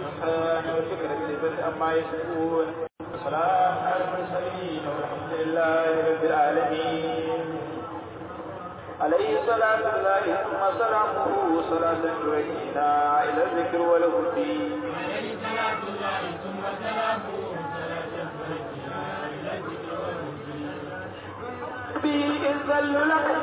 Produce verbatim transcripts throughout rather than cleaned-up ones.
والسبحان والفكرة بالبدء أما يشكون والسلام على المرسلين والحمد لله رب العالمين. عليه صلاة الله ثم سلامه صلاة تركينا إلى الذكر والهدي. عليه صلاة الله ثم سلامه صلاة تركينا إلى الذكر والهدي. به إذ ذل لكم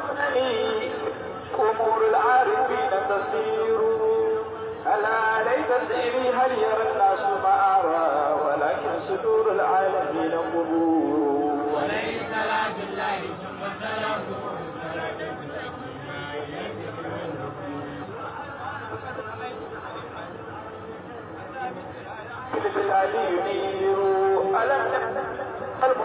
أمور العارفين تسير. ألا ليت سيري هل يرى الناس ما أرى ولكن صدور العالمين قبور. عليه صلاة الله ثم سلامه صلاة تركينا إلى الذكر والهدي. في البلاد ينير ألم قلب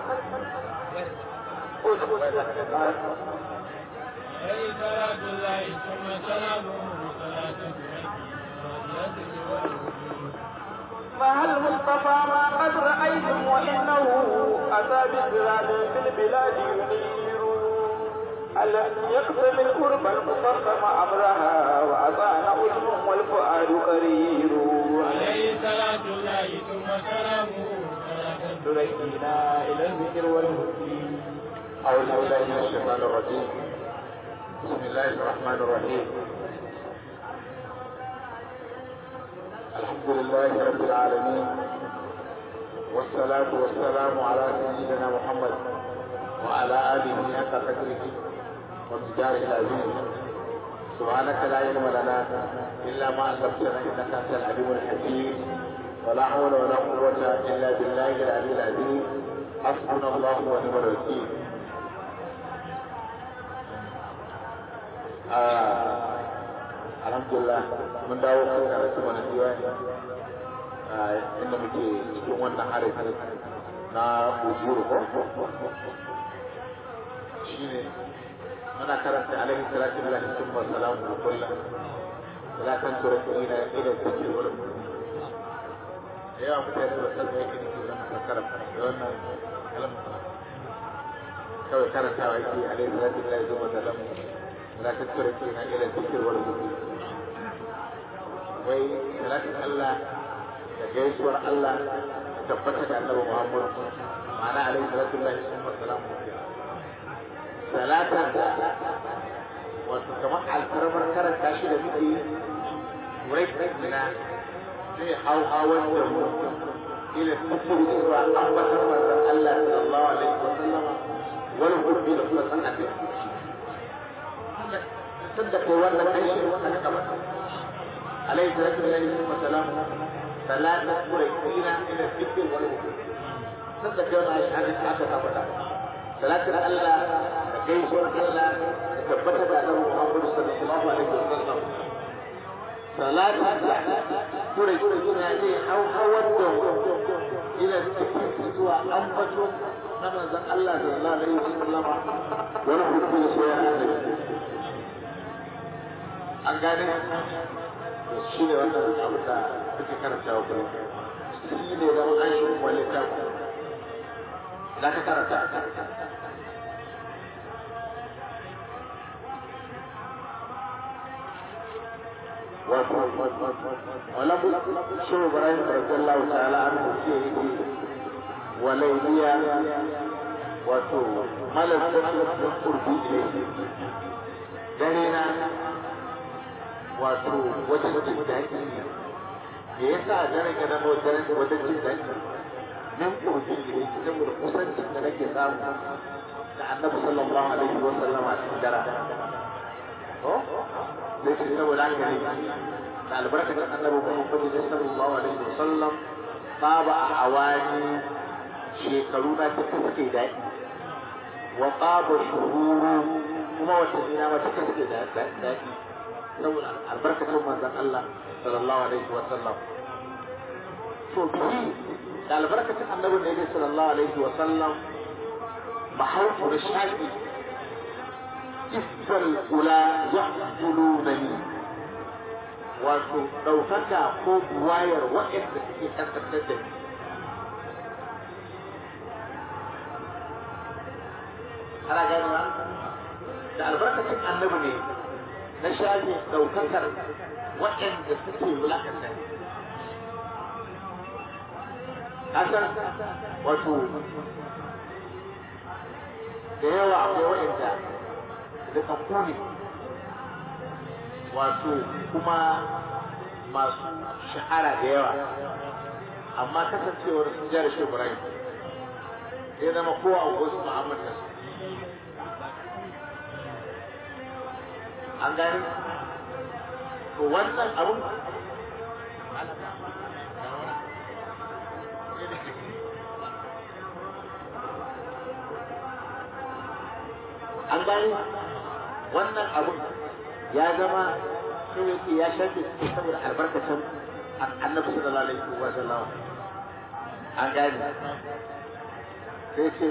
عليه صلاة الله ثم سلامه صلاة تركينا إلى الذكر والهدي. فهل مصطفى ما قد رأيتم وإنه أتى بسراد في البلاد ينير. ألم يقسم القرب المفخم أمرها وأطعن أذن والفؤاد قرير. عليه صلاة الله ثم سلامه صلاة تركينا إلى الذكر والهدي. أعوذ بالله من الشيطان الرجيم. بسم الله الرحمن الرحيم. الحمد لله رب العالمين والصلاة والسلام على سيدنا محمد وعلى آله حق قدره ومقداره العظيم. سبحانك لا علم لنا إلا ما علمتنا إنك أنت العليم الحكيم. ولا حول ولا قوة إلا بالله العلي العظيم. حسبنا الله ونعم الوكيل. alhamdulillah mun dawo kan karatu mana diwani inda muke cikin wannan harafi na ujuru ko shine muna karanta alaihi salatu lillahi thumma salamu kullu salatan turkina ila zikri wal ya mutane da sabbi yake ne zan fakara da wannan kalma kawai karantawa yake alaihi salatu lillahi thumma salamu لا تتركنا إلى الذكر والهدي. وي ثلاثة الله جيسور الله تبتك أنه محمد معنا عليه صلاة الله والسلام. ثلاثة وكما على الكرم كرم تاشي لبيتي وريتنا في حو حاول إلى الذكر والهدي أنبت الله صلى الله عليه وسلم والهدي لكم سنة صدق وانا عيش وانا كمان عليه الصلاه والسلام ثلاثه قريتين الى الذكر والهدى. صدق وانا عيش هذه حاجه ابدا ثلاثه الله جيش الله ثبتت انه محمد صلى الله عليه وسلم. ثلاثه قريتين الى او حولتم الى الذكر سوى انبتم كما زال الله صلى الله عليه وسلم ونحن في شيء an gane shi ne wannan abu da kuke karanta wa kuma shi ne zama an shi kuma littafi za ka karanta wato wala shi Ibrahim radiyallahu ta'ala anhu ce yake walayliya wato malaka qurbi ilayhi dare na wato wajen jin daɗi ne me yasa dare ga na wajen wajen jin daɗi nan kurji ne saboda kusancin da nake samu da annabi sallallahu alaihi wa sallam a cikin dara to sai ce saboda haka ne da albarkacin annabi Muhammad sallallahu alaihi wa sallam baba a awani shekaru na duka suke daɗi wa qaba shuhuru kuma wata ina ma duka suke daɗi saboda albarkacin manzon Allah sallallahu alaihi wa sallam. To bi da albarkacin annabi ne sallallahu alaihi wa sallam mahaufu da shafi isfal ula yahsulunani wato ɗaukaka ko buwayar waɗanda suke kaskantar da ni. Ana gani ba? Da albarkacin annabi ne na shafi ɗaukakar waɗanda suke wulakanta hasan wato da yawa akwai waɗanda da kafuni wato kuma masu shahara da yawa amma kasancewar sun jara shi Ibrahim ya zama kowa a wasu Muhammad da su an gani to wannan abun an gani wannan abun ya zama sai yake ya shafe su saboda albarkacin annabi sallallahu alaihi wa sallam an gani sai ce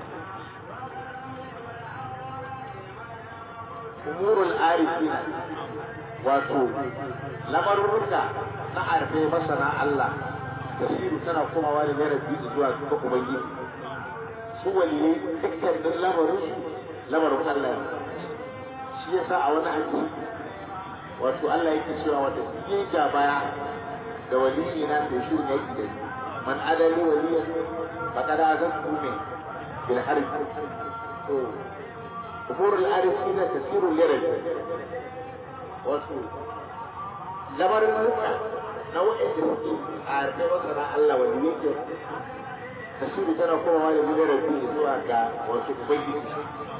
umurul arifina wato lamarurruka na arfe masana Allah tasiru tana komawa da rabbi zuwa ga ubangiji su waliyai dukkanin lamarin lamarin Allah shi yasa a wani hadisi wato Allah yake cewa wanda yake ga baya da waliyi na da shi ne yake da man adali waliyan faqad azantu min bil harb to umurul arifina tasiru lirajul wato lamarin ruka na wa'anda suke a harfe masana Allah wanda yake tasiru tana komawa da gidan rabbi zuwa ga wasu ubangiji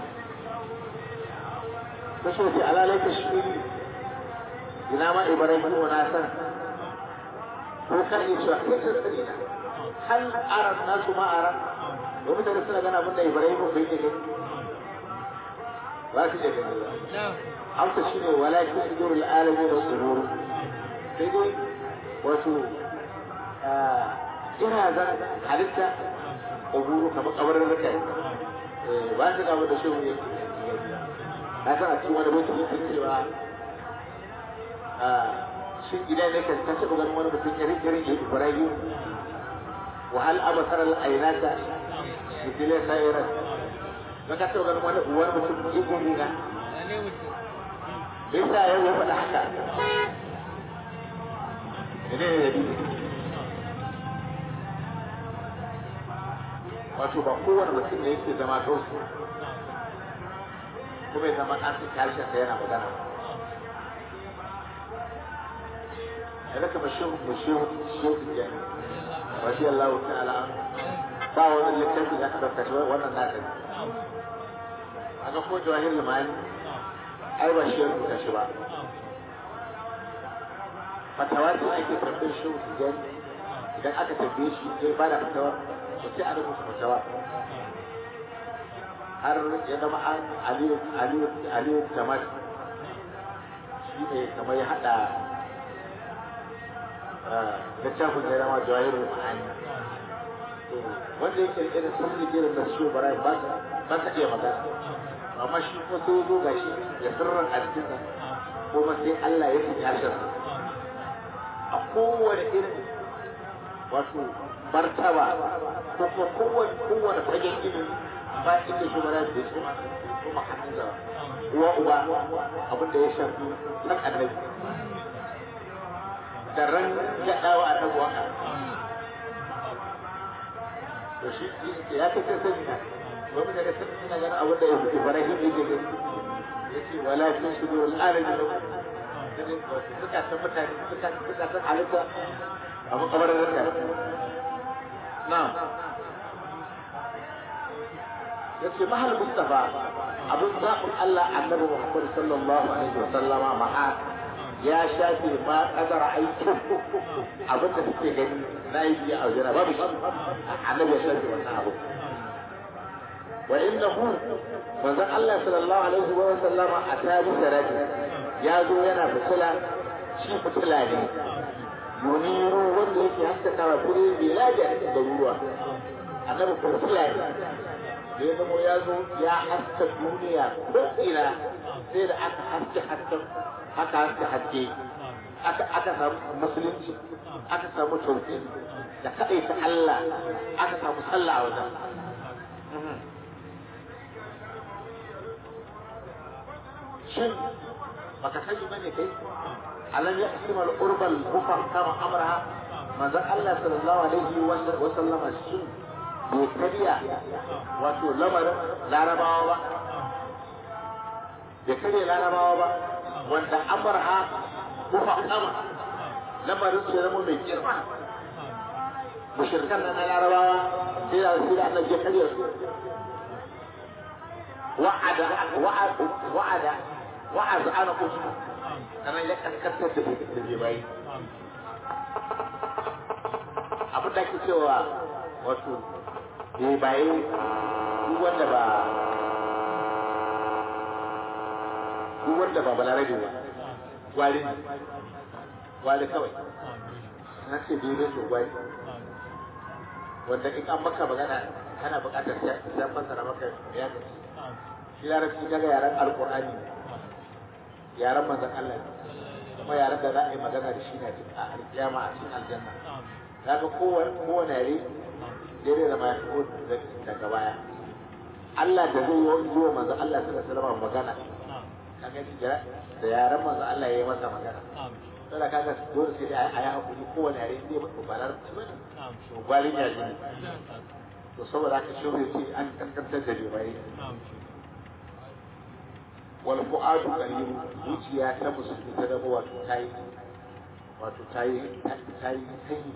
kashe ce alalaka shi ina ma Ibrahim wa Nasar ko kan yi cewa kai sun sani na hal aran nasu ma aran domin da suna gana abin da Ibrahim bai ke gani ba su da gani ba amsa shi ne walakin sujurul alami da sururu sai dai wato ina zan halitta ƙuburu kamar kabarin rika ba su gaba da shi ne na san a cikin wani mutum yake cewa shin idan ne kan tashi ganin wani mutum irin irin ya Ibrahim wa hal abasar al aynaka bidile sayran baka ta ganin wani uwar mutum ya gumi na bai sa yau ya faɗa haka ne ne ne wato ba kowane mutum ne yake zama gausu kuma ya zama an fi harshen sa yana magana ya zaka ba shehu ba shehu shehu tijjani rashi Allah ta'ala ba wani littafi da aka ɗauka shi wannan nasa ne a ga ko jawahir limani ai ba shi ya rubuta shi ba fatawa ce ake tambayar shehu tijjani idan aka tambaye shi zai ba da fatawa to sai a rubuta fatawa har ya zama an aliyu aliyu aliyu kamar shi ne kamar ya haɗa littafin da ya zama jawahirul ma'ani wanda yake irin sirri irin da shi bara ba ba ta iya magana amma shi ko sai zo gashi ya sirran a cikin kuma sai Allah ya sanya shi a kowane irin wato martaba ko kuma kowane kowane fagen ilimi ba inda shi bara da su kuma hannun da uwa uba abin da ya shafi san annabi da ran ya dawo a nan waka to shi ya kace sani na wani daga sani ina ganin abin da ya fi Ibrahim yake gani yace wala fi sudurul alamin suka san mutane suka suka san halitta a makabarar da na'am yace mahal mustafa abin zaɓin Allah annabi Muhammad sallallahu alaihi wa sallama ma'a ya shafe ma kadara aikin abin da suke gani na yi a wajen babu shi annabi ya shafe wannan abu wa innahu manzon Allah sallallahu alaihi wa sallama a tabi sarati ya zo yana fitila shi fitila ne yuniru wanda yake haskakawa kudin biladi a cikin garuruwa annabi fitila ne da ya zama ya zo ya haska duniya ko ina sai da aka haske hasken aka haske haske aka aka samu musulunci aka samu tauhid da kadai ta Allah aka samu sallah a wajen shin baka sani bane kai alam ya asima al-urbal mufahama amraha manzon Allah sallallahu alaihi wa sallama shi bai kariya wato lamarin larabawa ba bai kariya larabawa ba wanda amarha kuma kama lamarin su zama mai girma mushrikan na larabawa sai da sai da Allah ya kariya su wa'ada wa'ada wa'ada wa'aza ana kusa kana ya kaskantar da da bai abin da ake cewa wato bai baye duk wanda ba duk wanda ba balarabe ba wali wali kawai na ce bai bai gwai wanda in an maka magana kana buƙatar sai an fassara maka ya gaci shi larabci daga yaren alƙur'ani yaren manzon Allah kuma yaren da za a yi magana da shi ne a alƙiyama a cikin aljanna kaga kowane kowane yare daidai da ma ya fito daga baya Allah da zai yi zuwa manzo Allah sallallahu alaihi wasallam magana kaga shi da yaran manzo Allah ya yi masa magana sai da kaga dole sai dai a yi hakuri kowane yare zai ba balar to gwalin ya ji to saboda haka shi ne an kankantar da bai wal fu'adu qayyim zuciya ta musulmi ta dabo wato tayi wato tayi tayi tayi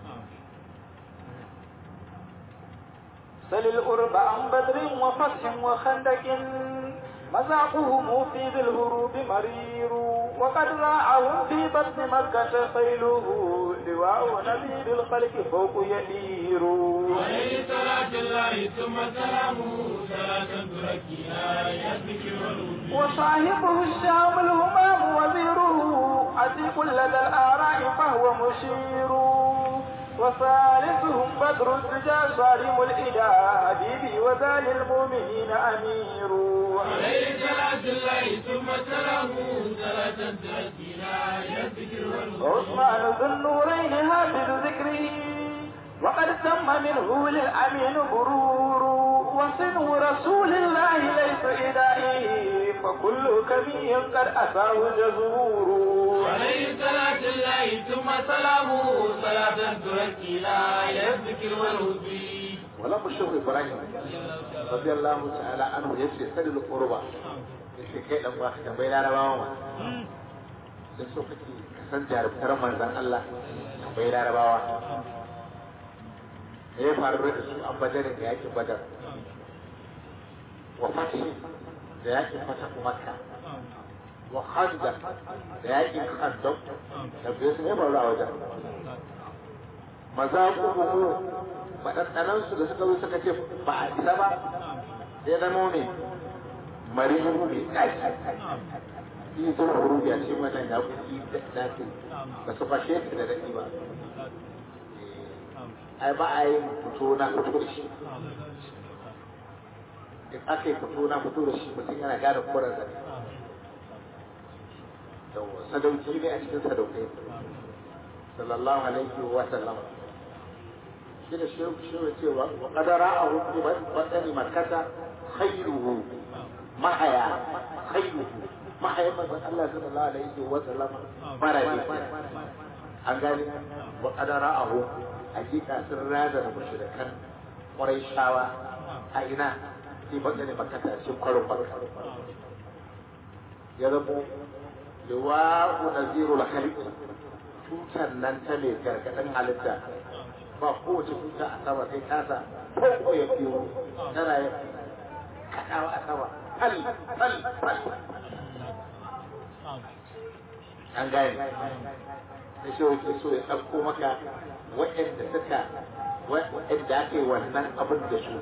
سل الأرب عن بدر وفتح وخندق مذاقهم في ذي الهروب مرير وقد راعهم في بطن مكة خيله لواء نبيل الخلق فوق يدير عليه صلاة الله ثم سلامه صلاة تركينا يذكر وصاحبه الشام الهمام وزيره عتيق لدى الآراء فهو مشير وثالثهم بدر الدجى صارم الإله حبيبي وذال المؤمنين أمير عليه صلاة الله ثم سلامه صلاة تركينا يذكر عثمان ذو النورين حافظ ذكره وقد تم منه للأمين برور وصنه رسول الله ليس إلهي فكل كمي قد أتاه جزور عليه صلاة الله ثم سلامه صلاة تركينا يذكر والهدي ولما الشيخ إبراهيم رضي الله تعالى عنه يسير سل القربة يسير كي لما كان بين عرباوما يسير كي كسنجار بترمان ذن الله بين عرباوما ya faru da su an badarin da yakin badar wa fatih da yakin fatahu makka wa khandaq da yakin khandaq da bai su ya faru a wajen mazaquhu madandanan su da suka zo suka ce ba a isa ba sai da nome marihu bi kai yi sun huru ya ce wannan ya kuɗi da dace ba su fashe da dadi ba ai ba a yi fito na fito da shi in aka yi fito na fito da shi mutum yana gane koren sa yawa sadauki ne a cikin sadaukai sallallahu alaihi wa sallam shi da shehu shehu cewa wa qadara a hukmi wadani makkata khairuhu mahaya khairuhu mahaya manzon Allah sallallahu alaihi wa sallam baraje an gani wa qadara a hukmi hakika sun raza da mushrikan ƙwarai shawa a ina sai baka ne baka ta cikin kwarin baka ya zamo liwa'u nazirul khaliq tutar nan ta mai gargaɗin halitta ba kowace tuta a sama sai kasa ko ko ya biyo tana yin kaɗawa a sama fal fal fal an gane da shi yake so ya ɗauko maka waɗanda suka waɗanda ake wannan abin da su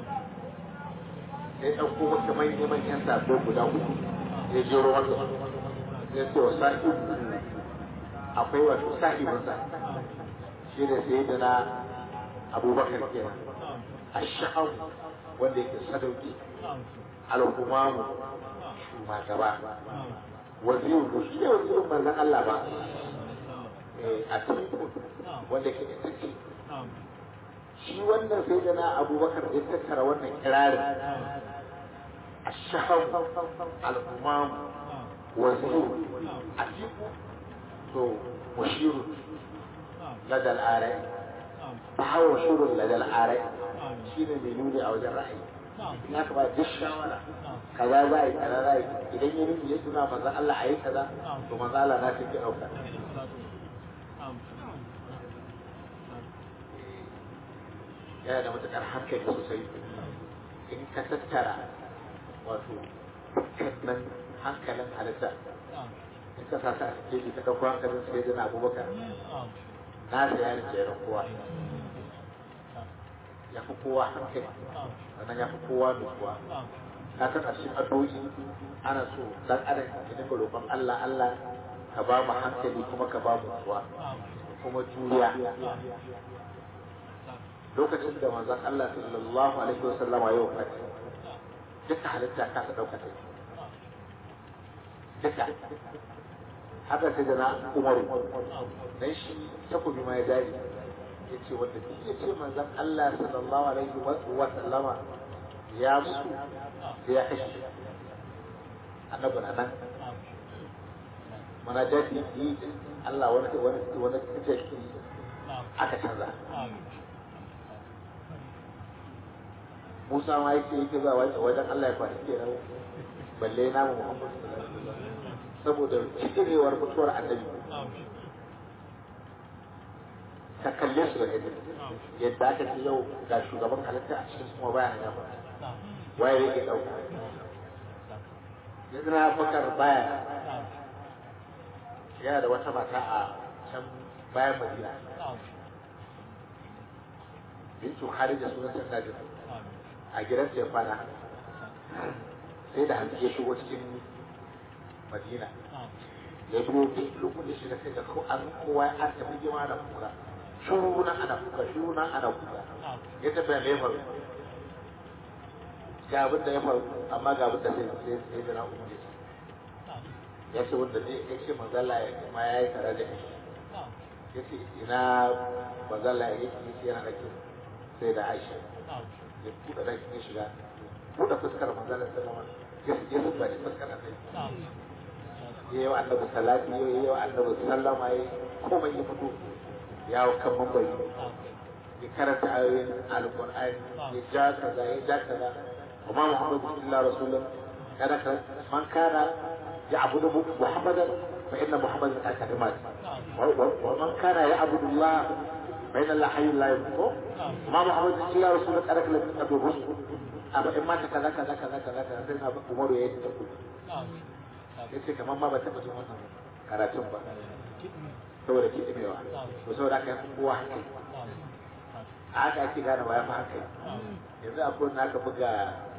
ya ɗauko maka manyan manyan sabo guda hudu ya jero maka ya ce wa sahibu akwai wato sahibinsa shi da sai da na abubakar kenan ashaham wanda yake sadauki al-humamu shugaba waziru shi ne wazirin manzon Allah ba a cikin wanda ke tace shi wannan sai da na abubakar ya tattara wannan kirarin ashaham al-humamu waziru a cikin to mushiru ladal arai fa hawa shurul ladal arai shine mai nuni a wajen ra'ayi in aka ba duk shawara kaza za a yi kaza za a yi idan ya nuni ya tuna manzon Allah a yi kaza to manzon Allah na take ɗauka yana da matuƙar hankali sosai in ka tattara wato nan hankalin halitta in ka sa ta a cikin ka ɗauko hankalin sai da abubakar na sa yarin jerin kowa ya fi kowa hankali sannan ya fi kowa nutsuwa na kan a cikin addu'o'i ana so dan adam ya dinga roƙon Allah Allah ka ba mu hankali kuma ka ba mu nutsuwa kuma juriya lokacin da manzon Allah sallallahu alaihi wasallam ya wafati duka halitta ka ta dauka ta duka haka sai da na Umaru dan shi takobi ma ya dare yace wanda duk yace manzon Allah sallallahu alaihi wasallam ya mutu sai ya kashe annabi nan mana jadi Allah wani wani wani kace aka canza Musa ma yake yake zuwa wajen Allah ya faɗi kenan balle namu Muhammad sallallahu alaihi wasallam saboda cikirewar mutuwar annabi ka kalle su da yadda yadda aka ce yau ga shugaban halitta a cikin kuma bayan ya faɗi waye yake ɗauka yanzu na fakar baya yana da wata mata a can bayan Madina bintu Kharija sunan ta Najib a gidansa ya kwana sai da hanzu ya shigo cikin Madina ya biyo duk lokacin shiga sai da an kowa ya an tafi jima da kuka shuru nan ana kuka shuru nan ana kuka ya tafi da ya faru ga abin da ya faru amma ga abin da sai sai da na umar ya ce wanda ne ya ce manzala ya ma ya yi tare da shi ya ce ina manzala ya yi yana da kyau sai da Aisha ya buɗe ɗakin ya shiga buɗe fuskar manzalar sallama ya zuba shi fuskar annabi ya yi wa annabi salati ya yi wa annabi sallama ya komai ya fito ya hau kan mambari ya karanta ayoyin alƙur'ani ya ja kaza ya ja kaza wa ma muhammadu sallallahu alaihi wasallam kada ka man kana ya abudu muhammadan fa inna muhammadan qad kadimat wa man kana ya abudu allah fa inna allah hayyun la yamut ma muhammadu sallallahu alaihi wasallam kada ka lafi abu rusul amma in mata kaza kaza kaza kaza kaza sai na umaru ya yi ta kuɗi ya ce kamar ma ba taɓa jin wannan karatun ba saboda kiɗi mewa to saboda aka yi kowa hankali a haka ake gane wa ya fi hankali yanzu akwai na aka buga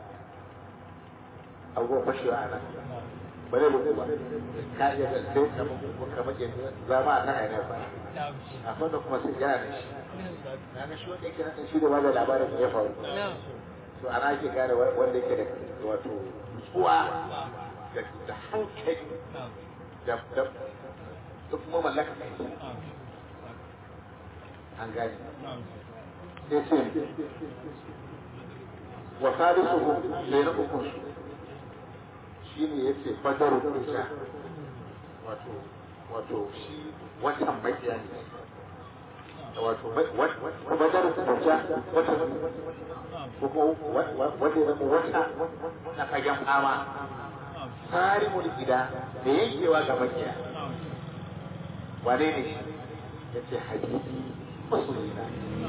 abubuwan fashewa a nan ba zai rubu ba ka iya da sai kamar yanzu zama a kan ainihin ba a wanda kuma sai yana da shi na ga shi wanda yake nan shi da wanda labarin ya faru to ana ake gane wanda yake da wato nutsuwa da hankali da kuma mallaka kai an gane sai ce wa salisuhu ne na ukun su shi ne ya ce badaru kuja wato wato shi watan makiya ne wato badaru kuja wata ko wata zama wata na fagen fama sarimul gida da yankewa ga makiya wane ne ya ce habibi masoyina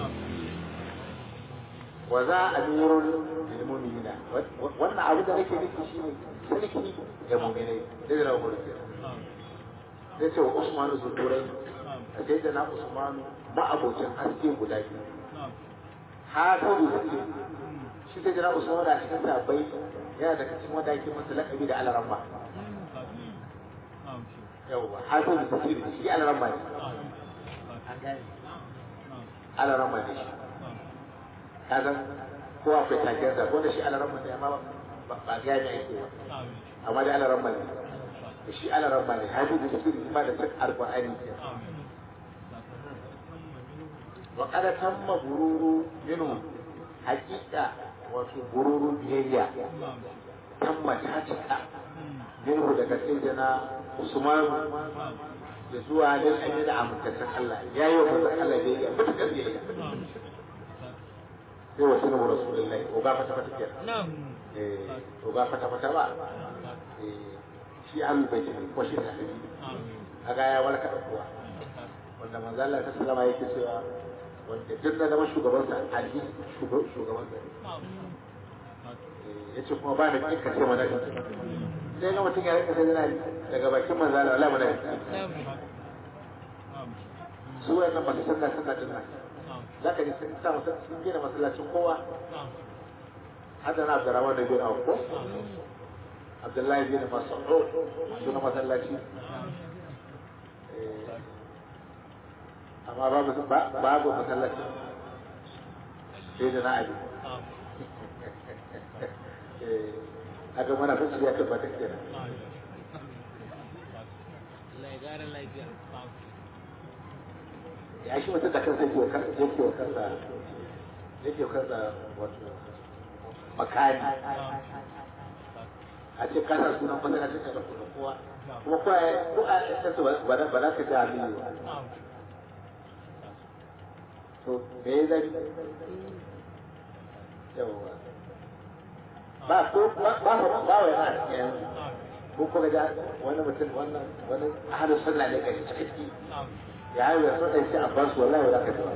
wa za a mirul lilmuminina wannan abu da nake nufi shi ne sarki ga muminai da zira wa mulki zai ce wa usmanu zuturai a sai da na usmanu ma'abocin haske guda biyu hasadu suke shi sai da na usmanu da cikin sabai yana da cikin wanda ake masa laƙabi da alaramma yawwa hasadu suke da shi alaramma ne alaramma ne shi kaga ko akwai taken sa wanda shi alaramma ne amma ba ga ne yake ba amma da alaramma ne shi alaramma ne hasadu suke da da cikin alqur'ani wa qad tamma bururu minhu haqiqa wato bururu biyayya tamma ta cika minhu daga sayyidina Usman da zuwa don ainihin da amintaccen Allah ya yi wa manzon Allah da ya mutukar biyayya sai wasu na rasulullahi ko ga fata fata kenan eh ko ga fata fata ba eh shi an bai ce ko shi da hadisi aga ya warka da kowa wanda manzo Allah ta sallama yake cewa wanda duk da zama shugaban sa ali shugaban sa eh yace kuma ba da kika ce mana sai ga mutum ya rika sai yana daga bakin manzo Allah wallahi mana su wannan ba su sanna sanna din nan zaka ji sun sa sun gina masallacin kowa hada na Abdurrahman da bin Auf ko Abdullahi bin Mas'ud suna masallaci amma babu babu masallaci sai da na Ali eh haka mana fashi ya tabbata kenan Allah ya gara lafiya ya shi mutum da kansa yake wa kansa yake wa kansa yake wa kansa wato makani a ce kana sunan masallacin da kuma kowa kuma kowa ko a yanzu ba za ba za ka ta aliyu to me ya zai yawa ba ko ba ba ba wai na yanzu ko ko ga wani mutum wannan wani ahlus sunna ne kai ciki ya yi wasu ɗai sai a bar su wallahi za ka taba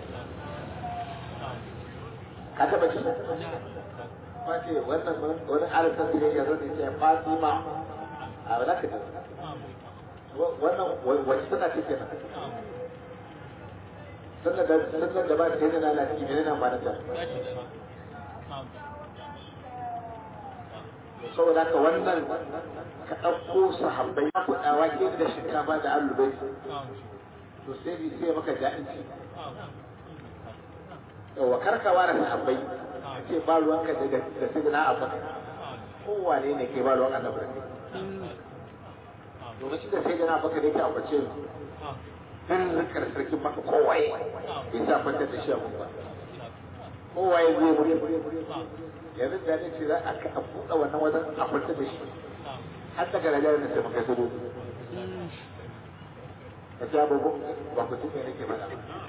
ka taba shi ba ce wannan wani alasar da ya zo da ya fatima a ba za ka taba wannan wacce tana ce kenan sannan da sannan da ba ta yi na lalaci ne nan ba na ta saboda haka wannan ka ɗauko sahabbai ku ɗawa ke da shinkafa da alubai to sai bi sai maka ja'inci yawa karkawa da sahabbai ce ba ruwanka da da sai na abaka kowane ne ke ba ruwan annabi lokacin da sai da na abaka da yake abace dan rikar sarkin maka kowaye bai sa kwantar da shi a ba kowaye zai wuri yanzu da ne ce za a ka buɗe wannan wajen a kwantar da shi har daga rajar da sai maka su ka ta babu ba ku tuke nake mana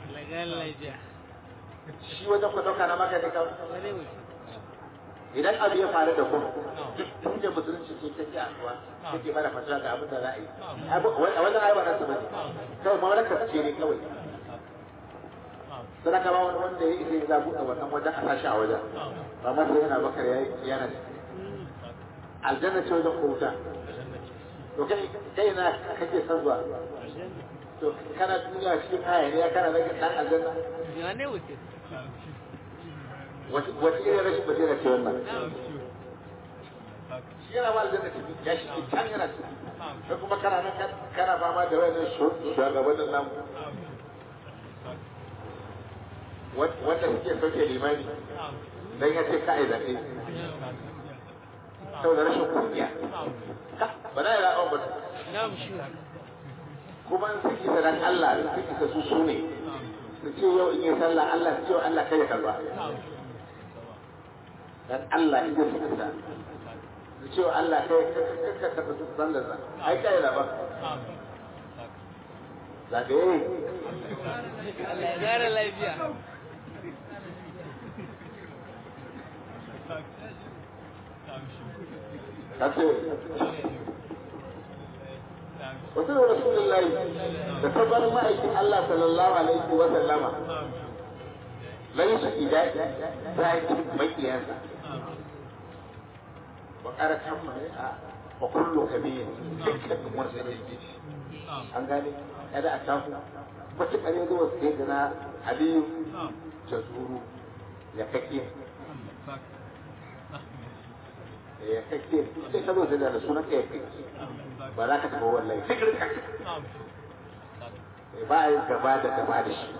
shi wajen ku dauka na maka ne kawai idan abu ya faru da ku duk da musulunci ce take asuwa take bada fata ga abin da za a yi a wannan ayi ba na su bane kawai mamlaka ce ne kawai sadaka ba wani wanda ya isa ya buɗe wannan wajen a sashi a wajen ba ma sai yana bakar ya yana aljanna ce wajen ko wuta to kai kai na kake son zuwa to kana duniya cikin haya ne ya kana daga dan aljanna ya ne wuce wace wace irin rashin basira ce wannan shi yana ba aljanna ce ya shi can yana ce sai kuma kana nan kana fama da wani shugabannin nan wanda suke sauke limani dan ya ce kai zaɓe saboda rashin kunya ba na yi ra'on ba kuma in suke da dan Allah suke da su su ne su ce yau in yi sallah Allah su ce Allah kai ya karba dan Allah in yi suka su ce Allah kai ka karba su sallar sa ai kai da ba zagaye Allah ya gara lafiya kace wasu da rasulullahi da tabbar ma'aikin Allah sallallahu alaihi wa sallama laisa idai zai makiyansa wa qaratan ma'a wa kullu kabir dukkan wanda yake an gane kada a tafi wata kare zuwa sai da na aliyu jazuru ya kake ya kake sai ka zo da sunan kai ba za ka tafi wallahi fikirka ba a yi gaba da gaba da shi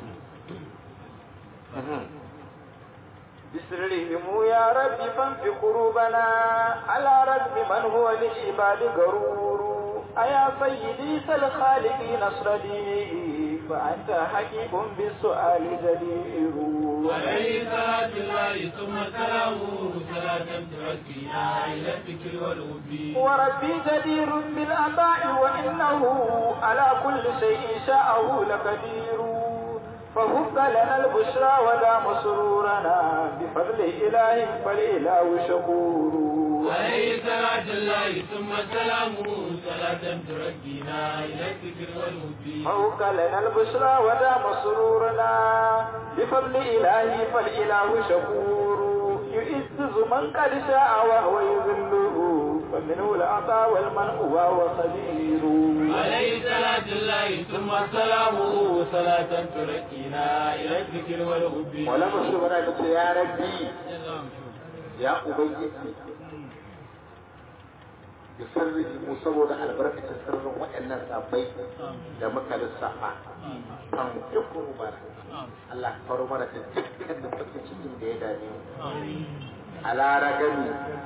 بسرهم يا رب فانف قلوبنا على رب من هو للعباد غرور أيا سيدي سل خالقي نصر دينه فأنت حقيق بالسؤال جدير. عليه صلاة الله ثم سلامه صلاة تركينا إلى الذكر والوفي. وربي جدير بالأباء وإنه على كل شيء شاءه لقدير. فهب لنا البشرى ودام سرورنا بفضل إله فالإله شكور. عليه صلاة الله ثم سلامه صلاة تركينا إلى الذكر والوفي. فهب لنا البشرى ودام سرورنا بفضل إله فالإله شكور. يعز من قد شاء وهو يذله فمنه العطاء والمنع وهو خبير. عليه صلاة الله ثم سلامه صلاة تركينا إلى الذكر والوفي. ولما شبنا يقول يا ربي يا أبي بسره مصور على بركة السر وإن سابي لما كان الصحة أم يكون مبارك الله فرمنا تذكر أن تكتشف من ديداني على رجل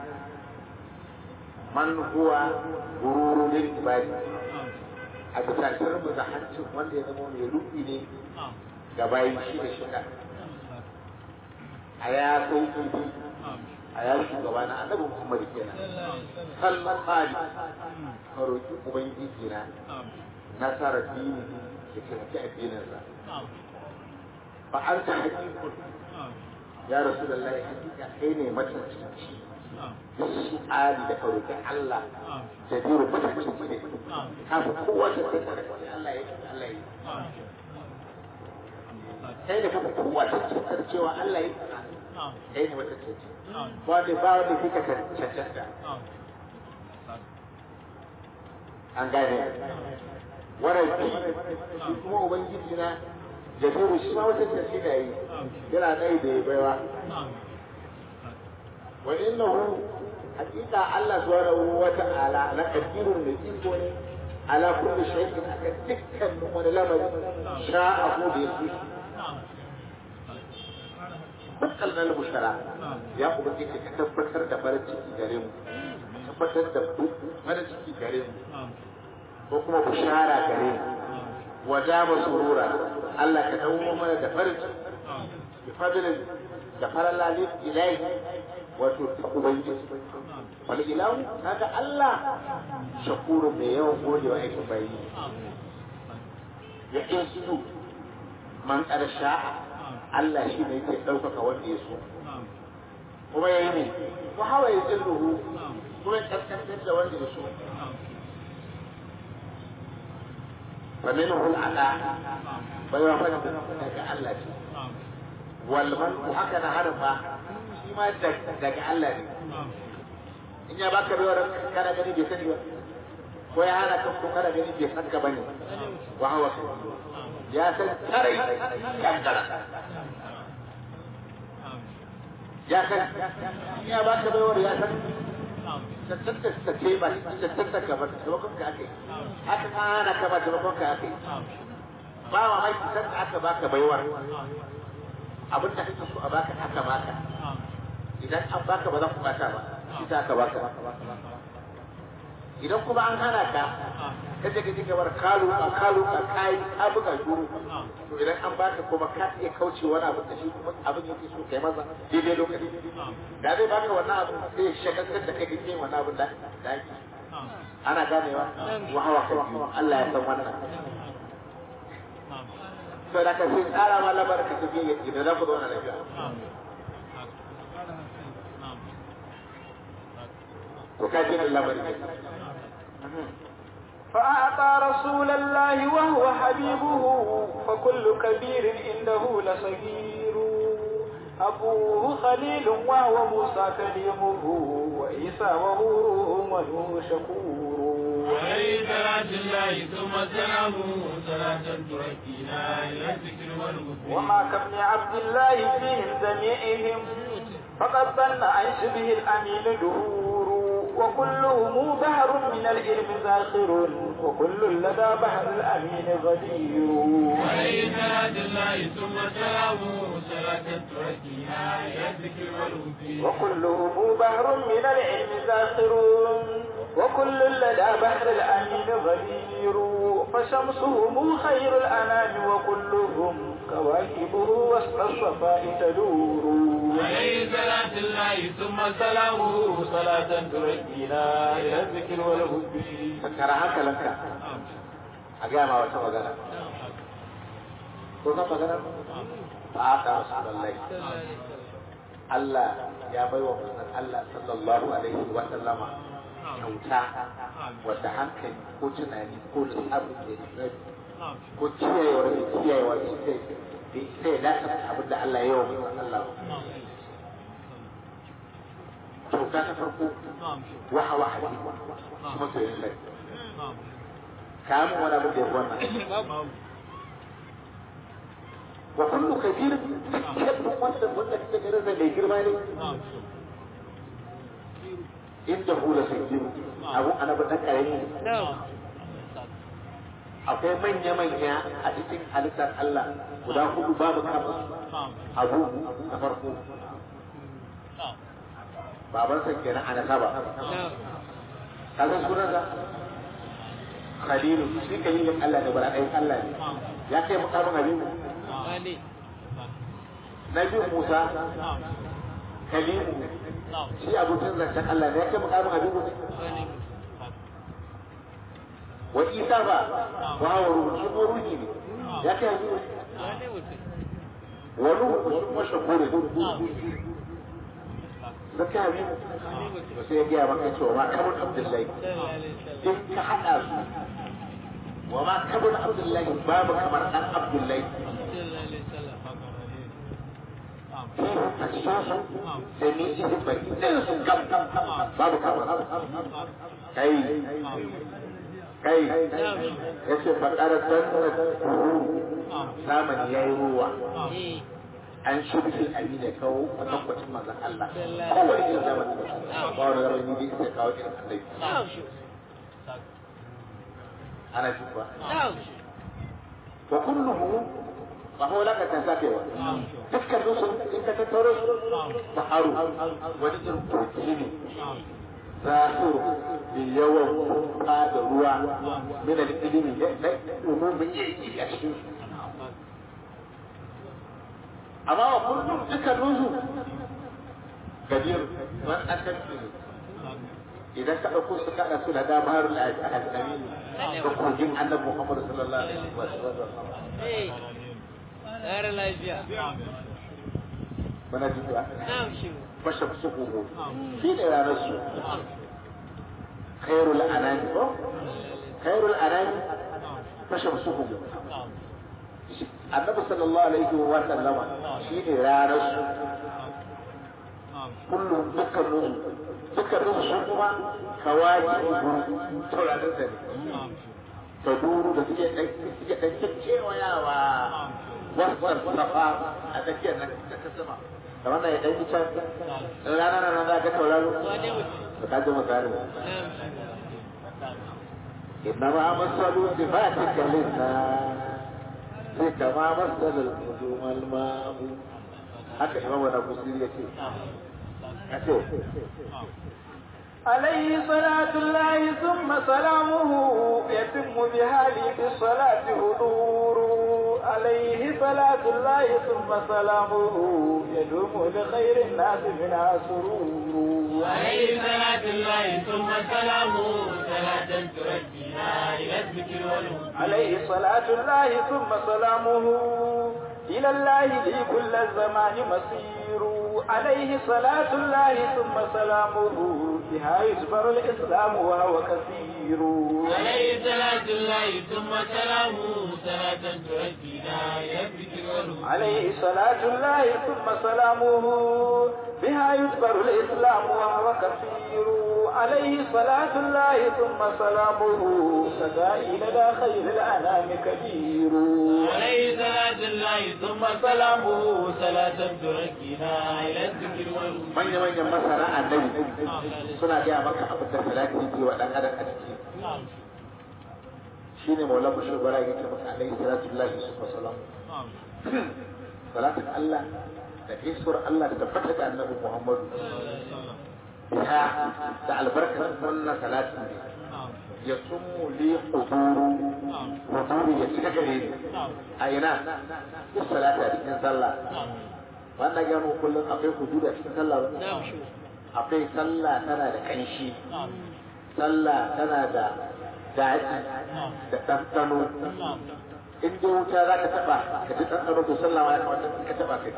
من هو غرور للعباد a bisa sharmu da hancin wanda ya zama mai rufi ne ga bayan shi da shiga a ya sai kifi a ya shugaba na annabi Muhammad kenan sallan hali ka roki ubangiji na nasarar dini da taimaki addinin sa fa anta haqiqun ya rasulullahi hakika kai ne macancanci su ali da karoki Allah da biro macancanci ne kafin kowa ta sai da Allah ya Allah ya kai da kafa kowa ta cancanci cewa Allah ya kai ne macancanci wanda ba wanda kika cancanta an gane warabi shi kuma ubangiji na jabiru shi ma wata tafi da yi yana ɗaya da ya baiwa wa innahu hakika Allah subhanahu wa ta'ala na qadirun da iko ne ala kulli shay'in akan dukkan wani lamari sha'ahu da yake dukkan nan bushara ya ubangiji ka tabbatar da farin ciki gare mu tabbatar da farin ciki gare mu ko kuma bushara gare mu wadama surura Allah ka dawo mana da farin ciki bi fadlin da farallali ilahi wato ta ubangiji wal ilahu kaga Allah shakuru mai yawan gode wa aikin bayi ya insu man qarsha Allah shi ne yake daukaka wanda ya so kuma yayi ne wa hawa yadilluhu kuma kaskantar da wanda ya so فمنه العطاء بيوفن daga Allah ce wal man haka na harfa shi ma daga Allah ne in ya baka bayar kana gani bai sani ba ko ya hana ka ko kana gani bai san ka bane wa hawa ya san tarai kankara ya san ya baka bayar ya san tattata ta ce ba tattata ka ba taimakon ka ake haka ana ka ba taimakon ka ake ba ma mai san aka baka baiwar abin da kake so a baka aka baka idan an baka ba za ku bata ba shi ta aka baka idan kuma an hana ka kaje kaje ka bar kalu a kalu a kai ka buga shuru to idan an baka kuma ka iya kauce wani abu da shi kuma abin yake so kai maza daidai lokaci da zai baka wannan abu sai ya shagaltar da kai kake wannan abu da da yake ana ganewa wa hawa kai Allah ya san wannan sai da ka sai tsara ma labar ka tafi idan za ku zo na lafiya to ka ji labarin فأعطى رسول الله وهو حبيبه فكل كبير عنده لصغير أبوه خليل وهو موسى كليمه وعيسى وهو روح ونوح شكور عليه صلاة الله ثم سلامه صلاة تركينا إلى الذكر والوفي وما كابن عبد الله فيهم جميعهم فقد ظن عن شبه الأمين دهور وكلهم بحر من العلم زاخر وكل لدى بحر الأمين غدير عليه صلاة الله ثم سلامه صلاة تركينا إلى الذكر والوفي وكلهم بحر من العلم زاخر وكل لدى بحر الأمين غدير فشمسهم خير الأنام وكلهم كواكبه وسط الصفاء تدور عليه صلاة الله ثم سلامه صلاة ترجينا إلى الذكر والهد. فكر هكا لك أجامع وتمغنا كنا مغنا فآتا رسول الله الله يا بيوة من الله صلى الله عليه وسلم kyauta wadda hankali ko tunani ko lissafin da ya ko kiyayewa da kiyayewa da sai ya dace abin da Allah ya yi wa mutum Allah kyauta ta farko waha waha shi masoyin sai kamun wani abin da ya wannan wa kullu kabir dukkan wanda wanda kake garin da mai girma ne inda hula sai abu ana ba dan karami akwai manya manya a cikin halittar Allah guda hudu babu kamar abu na farko baban sa kenan ana saba kaza sunan sa Khalilu shi kalilin Allah da bara ɗayan Allah ne ya kai mukamin Habibu Nabi Musa Kalimu shi abokin zancen Allah ne ya kai mukamin Habibu ne wa Isa ba wa hawa ruhu shi ko ruhi ne ya kai Habibu wa ruhu shi kuma shakuri zaka Habibu to sai ya gaya maka cewa ma kabun Abdullahi in ka haɗa su wa ma kabun Abdullahi babu kamar ɗan Abdullahi a cikin su da ni ihin bai ɗin su gam babu kamar kai kai ya ce faƙarar dannar zamani ya yi ruwa an shirfi amina kawo a tabbacin manzan Allah kowane irin zamani ba wani zamani ne sai kawo irin allai ana ji ba wa kulluhu ba ho laka ta safewa dukkan su in ka tattaro su ba haru wani irin koki ne za su bi yawan kuka da ruwa mina da ilimi da umumin yi a cikin su amma wa kullum dukkan su gadir wani an tafi idan ka ɗauko su kaɗa su da damar al'adami da kogin annabi Muhammadu sallallahu alaihi wa sallam. Ƙara lafiya. Bana ji ba? Fashe su kogo. Shi ne ranar su. Khairul anami ko? Khairul anami fashe su kogo. Annabi sallallahu alaihi wa sallama shi ne ranar su. Kullum dukkanin dukkanin su kuma kawaki taurarin da ne ta duru da suke ɗan kewayawa wasan safa a tsakiyar nan ta sama da wannan ya ɗan yi can rana rana za ka tauraro da ka ji misali inna ma masalu sifatika linna sai kama masalul mudumal ma'u haka imamu na kusuri ya ce عليه صلاة الله ثم سلامه يتم بهذه الصلاة حضور عليه صلاة الله ثم سلامه يدوم لخير الناس منها سرور عليه صلاة الله ثم سلامه صلاة ترجينا إلى الذكر والهدى عليه صلاة الله ثم سلامه إلى الله لي كل الزمان مسير عليه صلاة الله ثم سلامه بها يجبر الإسلام وهو كثير عليه صلاة الله ثم سلامه صلاة تؤدينا إلى الذكر والهدى عليه صلاة الله ثم سلامه بها يجبر الإسلام وهو كثير عليه صلاة الله ثم سلامه سدائي لدى خير الأنام كبير عليه صلاة الله ثم سلامه صلاة تؤدينا إلى الذكر والهدى من يمن يمسنا النبي suna gaya maka abin da salati yake wa dan adam a ciki shine maula bashir bara yake maka alaihi salatu lillahi wasallam salatin Allah da isur Allah da tabbata da annabi Muhammadu biha da albarkar wannan salatin ne ya sumu li huduru huduru ya cika gare ni a ina duk salata a cikin sallah wannan ya mu kullum akwai huduru a cikin sallah ba akwai sallah tana da kanshi sallah tana da daɗi da ɗanɗano in dai wuta za ka taɓa ka ji ɗanɗano to sallah ma ya kamata ka taɓa kai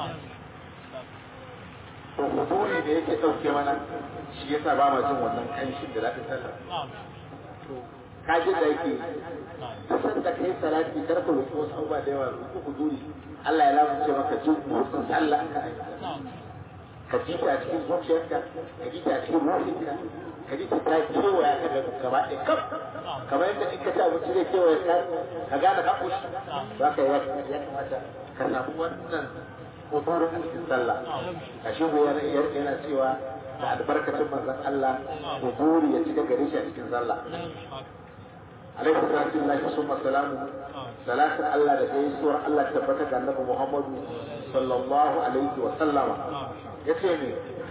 to huduri da yake ɗauke mana shi yasa ba ma jin wannan kanshin da za ka sallah to ka ji da yake duk sanda kai salati kar ka roƙi wasu abubuwa da yawa roƙi huduri Allah ya lamunce maka jin motsin sallah ka ji ta a cikin zuciyarka ka ji ta a cikin ruhinka ka ji ta ta kewaya ka gaba ɗaya kaf kamar yadda in ka ci abinci zai kewaya ka ka gane ka kushi za ka ya kamata ka samu wannan hudurin cikin sallah a shi yana cewa da albarkacin manzon Allah huduri ya cika gare shi a cikin sallah alaihi salatu lillahi summa salamu salatin Allah da gaisuwar Allah tabbata ga annabi Muhammadu sallallahu alaihi wa sallama yace ne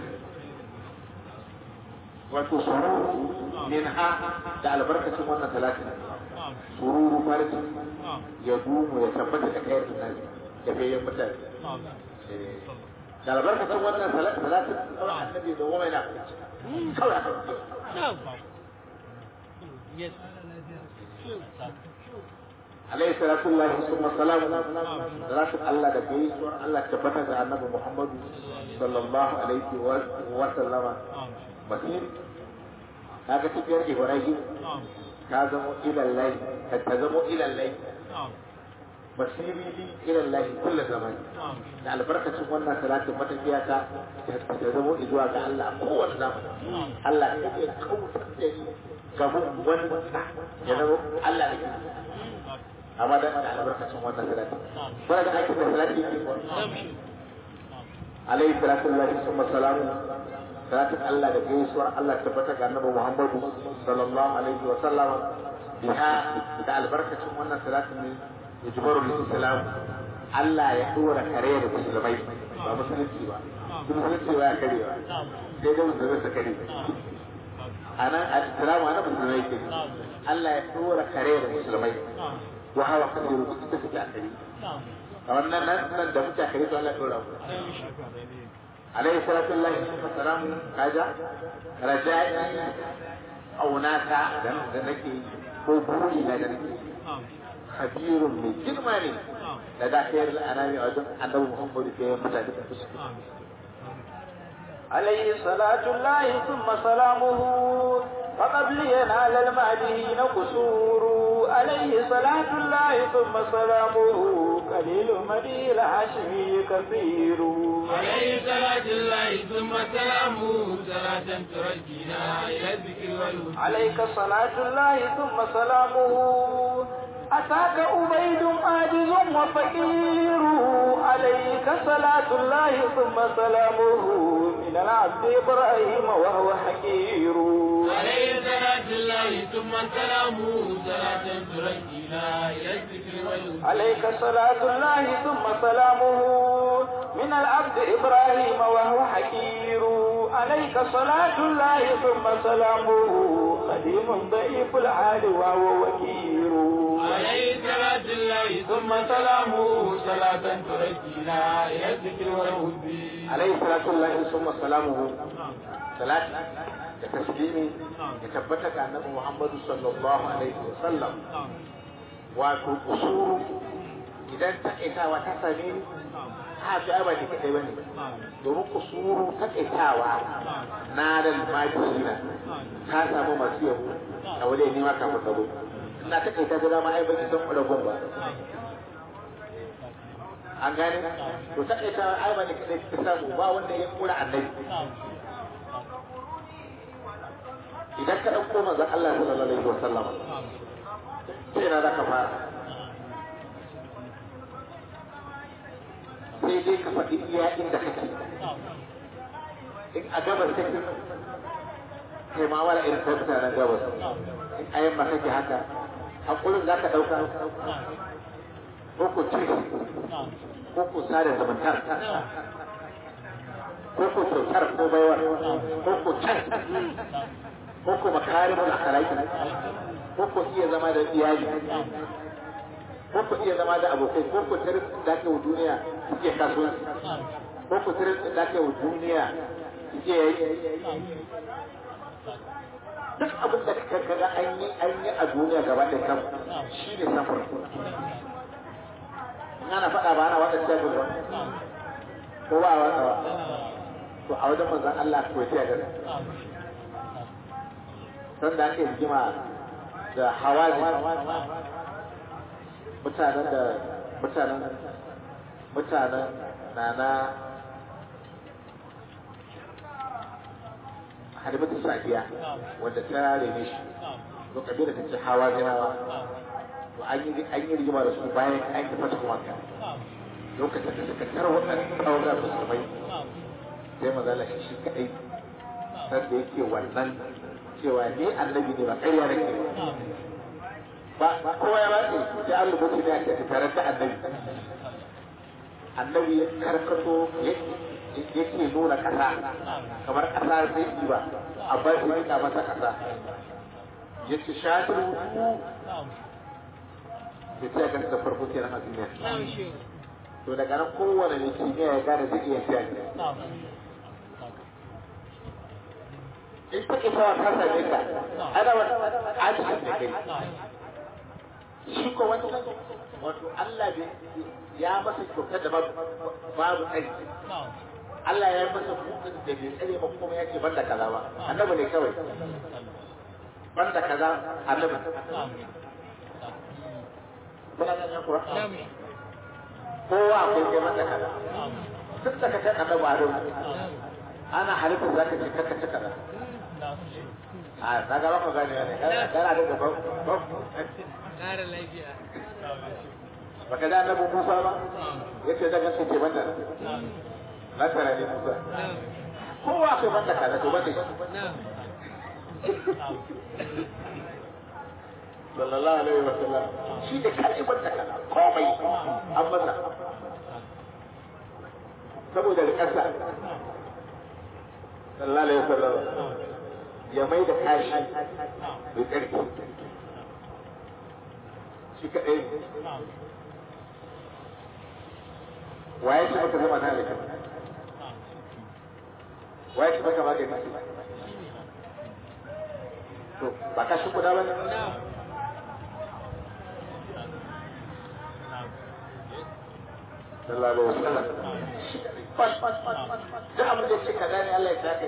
wato sururu min ha da albarkacin wannan salatin sururu farji ya dumu ya tabbata da kai da nabi da bayan mutane da albarkacin wannan salatin kawai annabi da wama yana kawai عليه صلاة الله ثم السلام صلاة الله دبي الله تبارك النبي محمد صلى الله عليه وسلم مسير هذا تبير إبراهيم كازمو إلى الليل كتزمو إلى الليل مسيري لي إلى الله كل زمان على بركة سبحانه صلاة متفياك كتزمو إدواء الله قوة زمان الله يبي قوة كفو ونمسح ينمو الله يبي amma da albarkacin wannan salati bara da aikin da salati yake alayhi salatu lillahi summa salamu salatin Allah da gaisuwar Allah tabbata ga annabi Muhammadu sallallahu alaihi wa sallam biha da albarkacin wannan salatin ne yajbaru al-islam Allah ya dora kare da musulmai ba musulunci ba musulunci ba ya kare ba sai da musulmai su kare anan al-islamu ana musulmai ke Allah ya dora kare da musulmai وهو خير مستفيد أخري فمن نن دمت أخري ولا تقوله عليه الصلاة والسلام هذا رجاء أو ناسا دنكي قبولي لدنكي خبير من جرماني لدى خير الأنام أيضا أنه محمد في مساجد المسلمين عليه صلاة الله ثم سلامه فقبلينا للمهديين قصور عليه صلاة الله ثم سلامه قليل مدي الهاشمي كثير عليه صلاة الله ثم سلامه صلاة ترجينا إلى الذكر والهدى عليك صلاة الله ثم سلامه أتاك أبيد عاجز وفقير عليك صلاة الله ثم سلامه من العبد إبراهيم وهو حكير عليه صلاة الله ثم سلامه صلاة ترجينا إلى الذكر والهدى عليك صلاة الله ثم سلامه من العبد إبراهيم وهو حكير عليك صلاة الله ثم سلامه قديم ضعيف الحال وهو وكير عليه صلاة الله ثم سلامه صلاة ترجينا إلى الذكر والهدى عليه صلاة الله ثم سلامه صلاة تسليمي يثبتك أن محمد صلى الله عليه وسلم وقصور إذا انتهيتا وتسليم هذا أبدا كتبني domin kusuru takaitawa na da majina ta samu masu yabo a wajen nema kafin gabo ina takaita da dama ai baki san ragon ba an gane to takaita ai ba ne kadai ta samu ba wanda ya kura annabi idan ka dauko manzon Allah sallallahu alaihi wasallam sai na zaka fara sai dai ka faɗi iya inda kake in a gabas kake kai ma wala irin kai mutanen gabas in a yamma kake haka hakurin za ka ɗauka ko ku ci ko ku sada zumuntar ko ko kyautar ko baiwar ko ko can ko ko makarimul akhlaqi ko ko iya zama da iyali ko ko iya zama da abokai ko ko tarin da ke duniya suke kasuwanci ko ko tarin da ke duniya suke yi duk abin da ka kaga an yi an yi a duniya gaba da kan shi ne safar ana faɗa ba ana wata safar ba ko ba wata ba to a wajen manzon Allah ko ya gare san da ake rigima da hawaji mutanen da mutanen mutanen nana Halimatu Sadiya wanda ta rene shi to kabila ta ce hawa jinawa to an yi an yi rigima da su bayan an yi fata kuma lokacin da suka tarwa wannan tawaga su su mai sai mazala shi kadai sai da yake wannan cewa ni annabi ne ba ƙarya nake ba ba kowa ya bace sai Allah mutum ne ake tare da annabi annabi ya karkato yake nuna ƙasa kamar ƙasa zai yi ba a bar shi rika masa ƙasa ya ce shatir ya ce ga da farko kenan a duniya to daga nan kowane mai kimiyya ya gane zai iya siya ne in ta isa wa ta same ka ana wani ajiyar da kai shi ko wani wato Allah ya masa kyautar da babu tsari Allah ya yi masa hukun da bai tsare ba kuma ya ce banda kaza ba annabi ne kawai banda kaza annabi kuna ganin kuwa kowa akwai kai banda kaza duk da kace annabi a ruwa ana halittar zaka ce kaka ce kaza a na ga baka gane ne kana da gaba ba kare lafiya baka da annabi Musa ba yace daga ce ce banda na tara ne Musa kowa akwai banda kaza to banda sallallahu alaihi wa sallam shi da kai banda kaza komai an masa saboda rikarsa sallallahu alaihi wa sallam ya mai da kashi da ƙarfi shi kaɗai waye ce maka zama na da kai waye ce maka magani to ba ka shi guda ba ne sallallahu alaihi wasallam da abin da ce kaza ne Allah ya saka